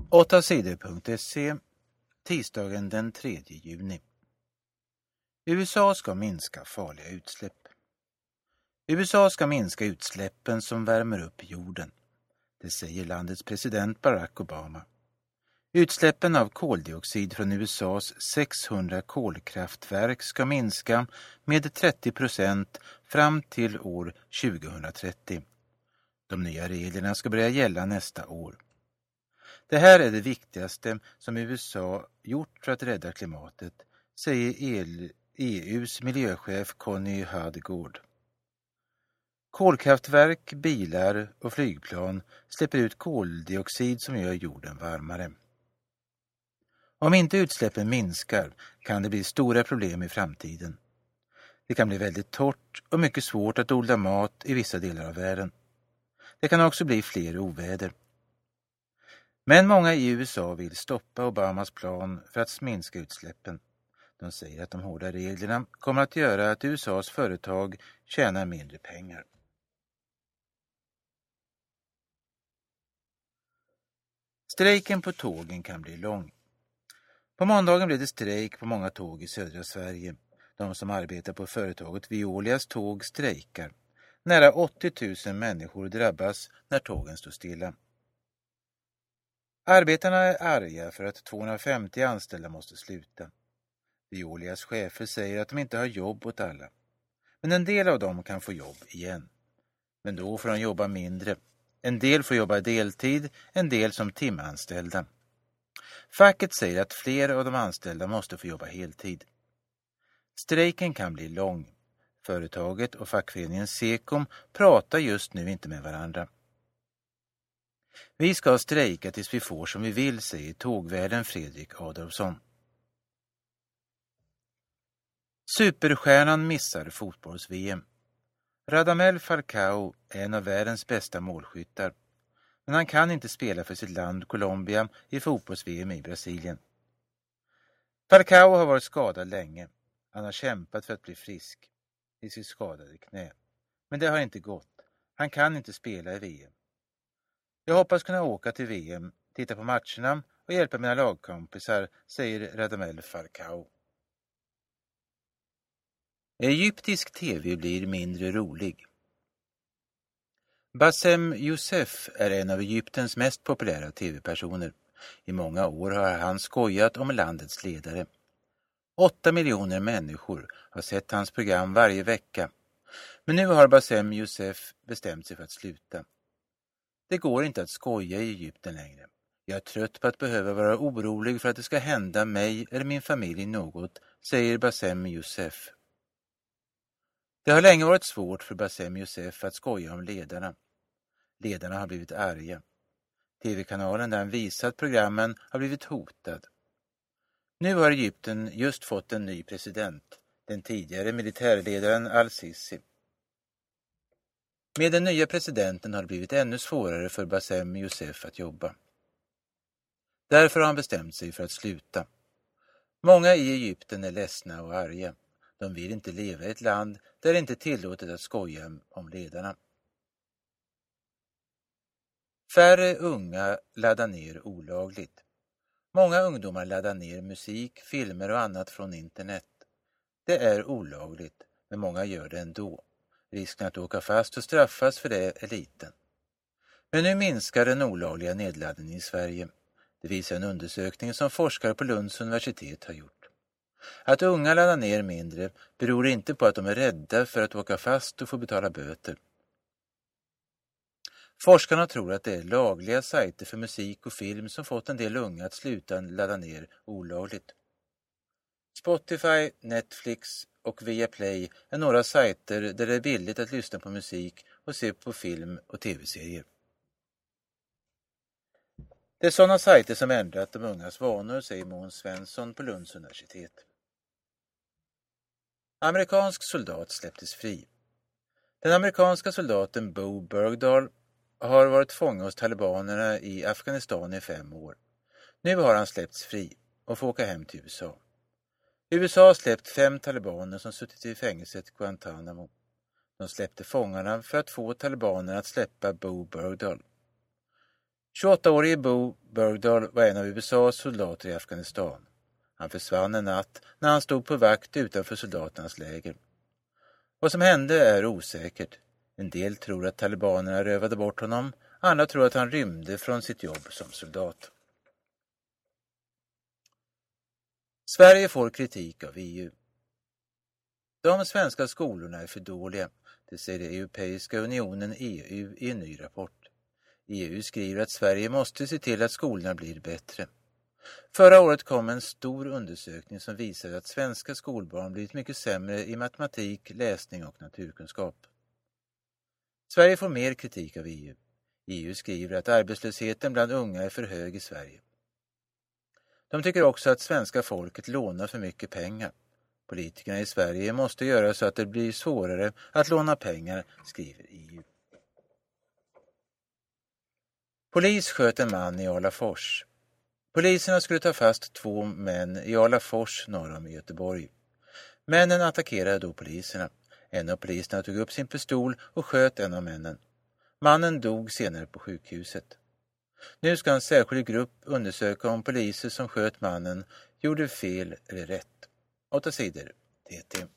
8sidor.se tisdagen den 3 juni. USA ska minska farliga utsläpp. USA ska minska utsläppen som värmer upp jorden. Det säger landets president Barack Obama. Utsläppen av koldioxid från USAs 600 kolkraftverk ska minska med 30% fram till år 2030. De nya reglerna ska börja gälla nästa år. Det här är det viktigaste som USA gjort för att rädda klimatet, säger EUs miljöchef Connie Hedegaard. Kolkraftverk, bilar och flygplan släpper ut koldioxid som gör jorden varmare. Om inte utsläppen minskar kan det bli stora problem i framtiden. Det kan bli väldigt torrt och mycket svårt att odla mat i vissa delar av världen. Det kan också bli fler oväder. Men många i USA vill stoppa Obamas plan för att minska utsläppen. De säger att de hårda reglerna kommer att göra att USAs företag tjänar mindre pengar. Strejken på tågen kan bli lång. På måndagen blev det strejk på många tåg i södra Sverige. De som arbetar på företaget Veolias tåg strejkar. Nära 80 000 människor drabbas när tågen står stilla. Arbetarna är arga för att 250 anställda måste sluta. Veolias chefer säger att de inte har jobb åt alla. Men en del av dem kan få jobb igen. Men då får de jobba mindre. En del får jobba deltid, en del som timanställda. Facket säger att fler av de anställda måste få jobba heltid. Strejken kan bli lång. Företaget och fackföreningen Sekom pratar just nu inte med varandra. Vi ska strejka tills vi får som vi vill, säger tågvärden Fredrik Adolfsson. Superstjärnan missar fotbolls-VM. Radamel Falcao är en av världens bästa målskyttar. Men han kan inte spela för sitt land Colombia i fotbolls-VM i Brasilien. Falcao har varit skadad länge. Han har kämpat för att bli frisk i sitt skadade knä. Men det har inte gått. Han kan inte spela i VM. Jag hoppas kunna åka till VM, titta på matcherna och hjälpa mina lagkompisar, säger Radamel Falcao. Egyptisk tv blir mindre rolig. Bassem Youssef är en av Egyptens mest populära tv-personer. I många år har han skojat om landets ledare. 8 miljoner människor har sett hans program varje vecka. Men nu har Bassem Youssef bestämt sig för att sluta. Det går inte att skoja i Egypten längre. Jag är trött på att behöva vara orolig för att det ska hända mig eller min familj något, säger Bassem Youssef. Det har länge varit svårt för Bassem Youssef att skoja om ledarna. Ledarna har blivit arga. TV-kanalen där han visat programmen har blivit hotad. Nu har Egypten just fått en ny president, den tidigare militärledaren Al-Sisi. Med den nya presidenten har det blivit ännu svårare för Bassem Youssef att jobba. Därför har han bestämt sig för att sluta. Många i Egypten är ledsna och arga. De vill inte leva i ett land där det inte är tillåtet att skoja om ledarna. Färre unga laddar ner olagligt. Många ungdomar laddar ner musik, filmer och annat från internet. Det är olagligt, men många gör det ändå. Risken att åka fast och straffas för det är liten. Men nu minskar den olagliga nedladdningen i Sverige. Det visar en undersökning som forskare på Lunds universitet har gjort. Att unga laddar ner mindre beror inte på att de är rädda för att åka fast och få betala böter. Forskarna tror att det är lagliga sajter för musik och film som fått en del unga att sluta ladda ner olagligt. Spotify, Netflix och Viaplay är några sajter där det är billigt att lyssna på musik och se på film och tv-serier. Det är sådana sajter som ändrat de ungas vanor, säger Måns Svensson på Lunds universitet. Amerikansk soldat släpptes fri. Den amerikanska soldaten Bo Bergdahl har varit fånge hos talibanerna i Afghanistan i 5 år. Nu har han släppts fri och får åka hem till USA. USA har släppt 5 talibaner som suttit i fängelset Guantanamo. De släppte fångarna för att få talibanerna att släppa Bo Bergdahl. 28-årige Bo Bergdahl var en av USAs soldater i Afghanistan. Han försvann en natt när han stod på vakt utanför soldaternas läger. Vad som hände är osäkert. En del tror att talibanerna rövade bort honom, andra tror att han rymde från sitt jobb som soldat. Sverige får kritik av EU. De svenska skolorna är för dåliga, det säger Europeiska unionen EU i en ny rapport. EU skriver att Sverige måste se till att skolorna blir bättre. Förra året kom en stor undersökning som visade att svenska skolbarn blivit mycket sämre i matematik, läsning och naturkunskap. Sverige får mer kritik av EU. EU skriver att arbetslösheten bland unga är för hög i Sverige. De tycker också att svenska folket lånar för mycket pengar. Politikerna i Sverige måste göra så att det blir svårare att låna pengar, skriver EU. Polis sköt en man i Alafors. Poliserna skulle ta fast 2 män i Alafors norr om Göteborg. Männen attackerade då poliserna. En av poliserna tog upp sin pistol och sköt en av männen. Mannen dog senare på sjukhuset. Nu ska en särskild grupp undersöka om poliser som sköt mannen gjorde fel eller rätt. 8 sidor. TT.